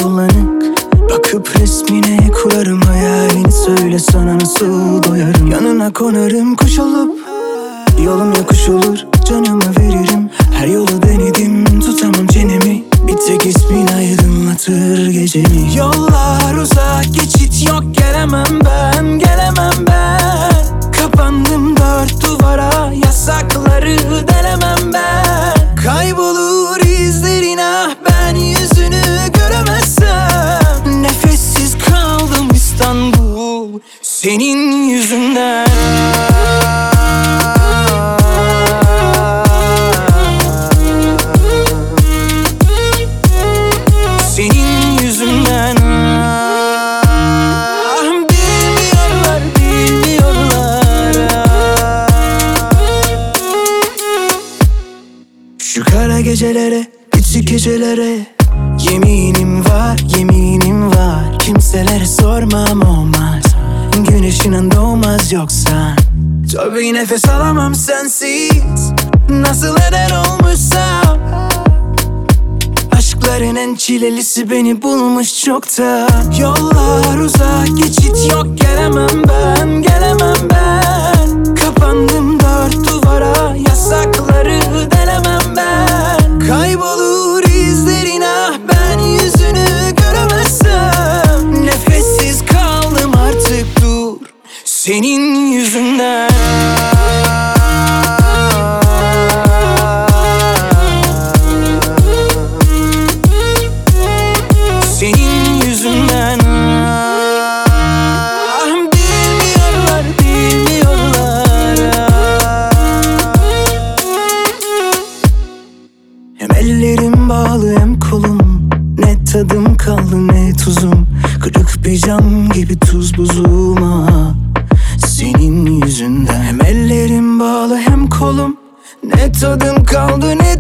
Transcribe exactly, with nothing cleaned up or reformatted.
bulanık. Bakıp resmine kurarım hayalini, söyle sana nasıl doyarım. Yanına konarım kuş olup, yolum yokuş olur, canımı veririm. Her yolu denedim, tutamam çenemi. Bir tek ismin aydınlatır gecemi. Yollar uzak, geçit yok, gelemem ben, gelemem ben. Kapandım dört duvara, yasakları denemem ben. Kaybolur izlerin, ah ben yüzünü göremezsem. Nefessiz kaldım İstanbul, senin yüzünden. Senin yüzünden. Ah, bilmiyorlar, bilmiyorlar. Şu kara gecelere, küçük gecelere yeminim var, yeminim var. Kimselere sormam olmaz, güneşinin doğmaz yoksa. Tabii nefes alamam sensiz, nasıl eder olmuşsam. Aşkların en çilelisi beni bulmuş çoktan. Yollar uzak, geçit yok, gelemem ben, gelemem ben. Kapandım dört duvara, yasakları denemem ben. Kaybolur izlerin, ah ben yüzünü göremezsem. Nefessiz kaldım artık, dur, senin yüzünden. Senin yüzünden. Ah, bilmiyorlar, bilmiyorlar. Hem ellerim bağlı hem kolum, ne tadım kaldı ne tuzum. Kırık bir cam gibi tuz buzum, ah senin yüzünden. Hem ellerim bağlı hem kolum, ne tadım kaldı ne